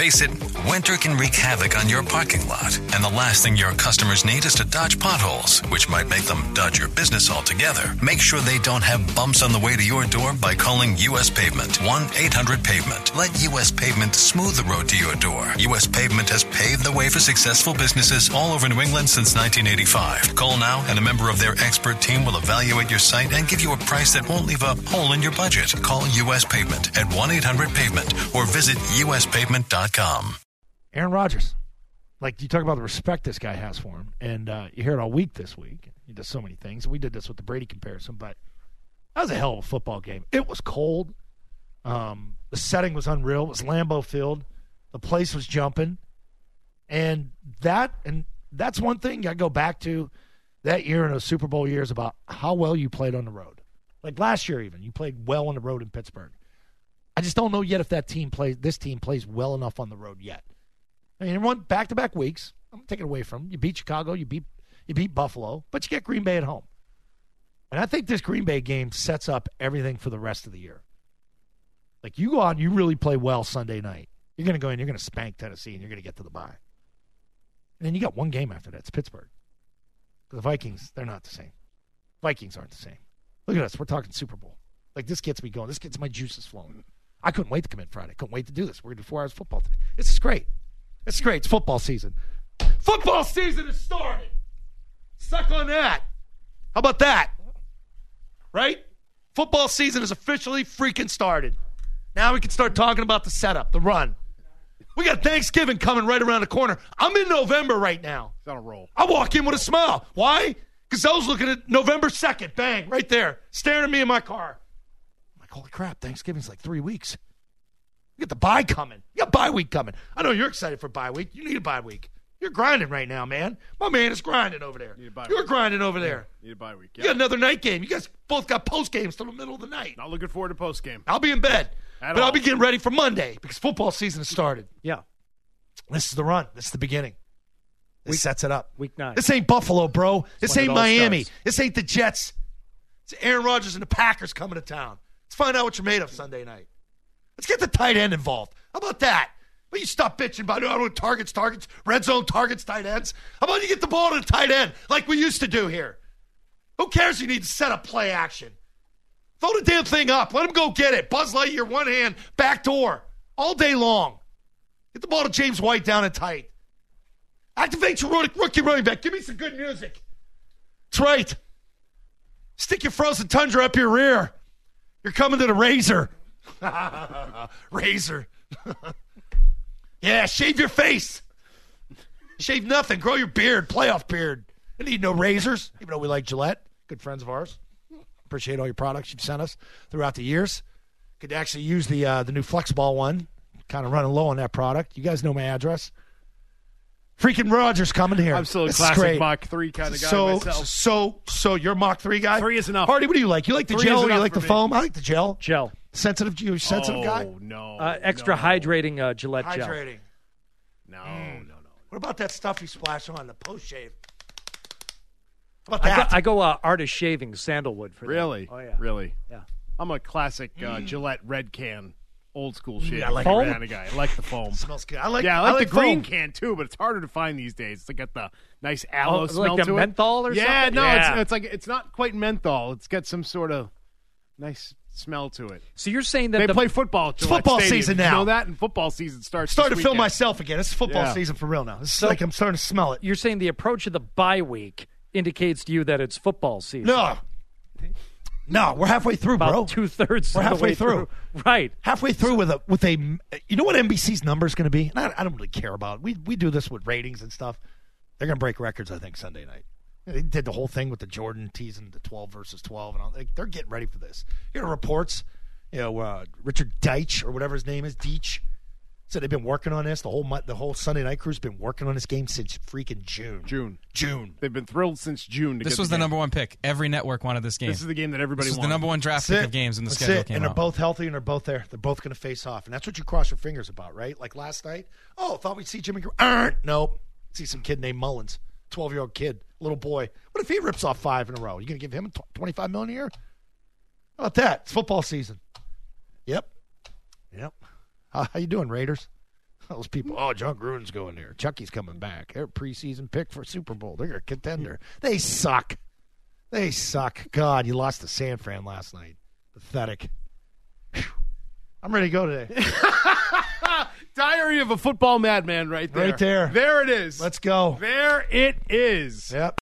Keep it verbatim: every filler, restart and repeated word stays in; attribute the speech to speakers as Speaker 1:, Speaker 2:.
Speaker 1: Face it, winter can wreak havoc on your parking lot, and the last thing your customers need is to dodge potholes, which might make them dodge your business altogether. Make sure they don't have bumps on the way to your door by calling U S Pavement, one eight hundred pavement. Let U S Pavement smooth the road to your door. U S Pavement has paved the way for successful businesses all over New England since nineteen eighty-five. Call now, and a member of their expert team will evaluate your site and give you a price that won't leave a hole in your budget. Call U S Pavement at one eight hundred pavement or visit U S pavement dot com.
Speaker 2: Aaron Rodgers. Like, you talk about the respect this guy has for him, and uh, you hear it all week this week. He does so many things. We did this with the Brady comparison, but that was a hell of a football game. It was cold. Um, the setting was unreal. It was Lambeau Field. The place was jumping. And that and that's one thing I go back to that year in those Super Bowl years about how well you played on the road. Like last year even, you played well on the road in Pittsburgh. I just don't know yet if that team plays. This team plays well enough on the road yet. I mean, everyone back-to-back weeks. I'm taking it away from them. You beat Chicago, you beat you beat Buffalo, but you get Green Bay at home. And I think this Green Bay game sets up everything for the rest of the year. Like, you go out and you really play well Sunday night. You're going to go in, you're going to spank Tennessee, and you're going to get to the bye. And then you got one game after that. It's Pittsburgh. The Vikings, they're not the same. Vikings aren't the same. Look at us. We're talking Super Bowl. Like, this gets me going. This gets my juices flowing. I couldn't wait to come in Friday. Couldn't wait to do this. We're going to do four hours of football today. This is great. It's great. It's football season. Football season has started. Suck on that. How about that? Right? Football season has officially freaking started. Now we can start talking about the setup, the run. We got Thanksgiving coming right around the corner. I'm in November right now.
Speaker 3: It's on a roll.
Speaker 2: I walk in with a smile. Why? Because I was looking at November second. Bang, right there. Staring at me in my car. I'm like, holy crap, Thanksgiving's like three weeks. You got the bye coming. You got bye week coming. I know you're excited for bye week. You need a bye week. You're grinding right now, man. My man is grinding over there. You're
Speaker 3: week.
Speaker 2: grinding over there.
Speaker 3: Yeah, need a bye week. Yeah.
Speaker 2: You got another night game. You guys both got post games till the middle of the night.
Speaker 3: Not looking forward to post game.
Speaker 2: I'll be in bed.
Speaker 3: At
Speaker 2: but
Speaker 3: all.
Speaker 2: I'll be getting ready for Monday because football season has started.
Speaker 4: Yeah.
Speaker 2: This is the run. This is the beginning. This
Speaker 4: Week,
Speaker 2: sets it up.
Speaker 4: Week nine.
Speaker 2: This ain't Buffalo, bro. This ain't Miami.
Speaker 4: Starts.
Speaker 2: This ain't the Jets. It's Aaron Rodgers and the Packers coming to town. Let's find out what you're made of Sunday night. Let's get the tight end involved. How about that? But you stop bitching about, I don't targets, targets, red zone targets, tight ends. How about you get the ball to the tight end like we used to do here? Who cares you need to set up play action? Throw the damn thing up. Let him go get it. Buzz Lightyear, one hand, back door, all day long. Get the ball to James White down and tight. Activate your rookie running back. Give me some good music. That's right. Stick your frozen tundra up your rear. You're coming to the razor. Razor. Yeah, shave your face. Shave nothing. Grow your beard. Playoff beard. I need no razors, even though we like Gillette. Good friends of ours. Appreciate all your products you've sent us throughout the years. Could actually use the uh, the new Flexball one. Kind of running low on that product. You guys know my address. Freaking Rodgers coming here.
Speaker 3: I'm still a
Speaker 2: This is
Speaker 3: classic
Speaker 2: great.
Speaker 3: Mach three kind of guy
Speaker 2: so,
Speaker 3: myself.
Speaker 2: So, so you're Mach three guy?
Speaker 3: Three is enough.
Speaker 2: Hardy, what do you like? You like the
Speaker 3: Three
Speaker 2: gel
Speaker 3: is
Speaker 2: or you
Speaker 3: enough
Speaker 2: like
Speaker 3: for
Speaker 2: the
Speaker 3: me.
Speaker 2: foam? I like the gel.
Speaker 4: Gel.
Speaker 2: Sensitive, you sensitive
Speaker 3: oh,
Speaker 2: guy?
Speaker 3: no.
Speaker 4: Uh, extra
Speaker 3: no.
Speaker 4: hydrating uh, Gillette gel.
Speaker 2: Hydrating.
Speaker 3: No,
Speaker 2: Mm.
Speaker 3: no, no.
Speaker 2: What about that stuff you splash on the post shave? How about
Speaker 4: I
Speaker 2: that?
Speaker 4: go, I go uh, artist shaving sandalwood for that.
Speaker 3: Really?
Speaker 4: Oh, yeah.
Speaker 3: Really?
Speaker 4: Yeah.
Speaker 3: I'm a classic uh, Gillette red can, old school shit
Speaker 2: I like
Speaker 4: Foam?
Speaker 3: kind of guy. I like the foam.
Speaker 2: Smells good. I like.
Speaker 3: Yeah, I like, the green
Speaker 2: foam.
Speaker 3: can too, but it's harder to find these days. It's got the nice aloe
Speaker 4: Oh,
Speaker 3: smell
Speaker 4: like
Speaker 3: to
Speaker 4: the
Speaker 3: it.
Speaker 4: menthol or
Speaker 3: yeah,
Speaker 4: something?
Speaker 3: no,
Speaker 4: Yeah.
Speaker 3: It's, it's like it's not quite menthol. It's got some sort of nice smell to it.
Speaker 4: So you're saying that
Speaker 3: They
Speaker 4: the,
Speaker 3: play football. At
Speaker 2: It's
Speaker 3: Gillette
Speaker 2: football
Speaker 3: Stadium.
Speaker 2: season
Speaker 3: You
Speaker 2: now.
Speaker 3: know that, and football season starts.
Speaker 2: Starting
Speaker 3: this
Speaker 2: to feel
Speaker 3: weekend.
Speaker 2: myself again. It's football
Speaker 3: Yeah.
Speaker 2: season for real now. This is
Speaker 4: So-
Speaker 2: like I'm starting to smell it.
Speaker 4: you're saying the approach of the bye week indicates to you that it's football season.
Speaker 2: No, no, we're halfway through,
Speaker 4: About
Speaker 2: bro.
Speaker 4: two thirds.
Speaker 2: We're
Speaker 4: of the
Speaker 2: halfway
Speaker 4: way
Speaker 2: through.
Speaker 4: Right.
Speaker 2: Halfway through with a with a. You know what N B C's number is going to be? And I, I don't really care about it. We we do this with ratings and stuff. They're going to break records, I think, Sunday night. They did the whole thing with the Jordan teasing the twelve versus twelve, and all. They, they're getting ready for this. You know, reports. You know, uh, Richard Deitch or whatever his name is, Deitch, said they've been working on this. The whole mo- the whole Sunday night crew's been working on this game since freaking June.
Speaker 3: June.
Speaker 2: June.
Speaker 3: They've been thrilled since June. To
Speaker 5: This
Speaker 3: get
Speaker 5: was
Speaker 3: the
Speaker 5: the
Speaker 3: game.
Speaker 5: number one pick. Every network wanted this game.
Speaker 3: This is the game that everybody
Speaker 5: This was
Speaker 3: wanted.
Speaker 5: the number one draft
Speaker 2: That's
Speaker 5: pick
Speaker 2: it.
Speaker 5: of games, and the
Speaker 2: That's
Speaker 5: schedule
Speaker 2: it.
Speaker 5: came
Speaker 2: and they're
Speaker 5: out.
Speaker 2: both healthy, and they're both there. They're both going to face off, and that's what you cross your fingers about, right? Like last night. Oh, thought we'd see Jimmy. Gr- er, nope. See some kid named Mullins, twelve-year-old kid, little boy. What if he rips off five in a row? You going to give him twenty-five million a year? How about that? It's football season. Yep. Yep. How, how you doing, Raiders? Those people, oh, John Gruden's going there. Chucky's coming back. They're a preseason pick for Super Bowl. They're a contender. They suck. They suck. God, you lost to San Fran last night. Pathetic. Whew. I'm ready to go today.
Speaker 3: Diary of a Football Madman right there.
Speaker 2: Right there.
Speaker 3: There it is.
Speaker 2: Let's go.
Speaker 3: There it is.
Speaker 2: Yep.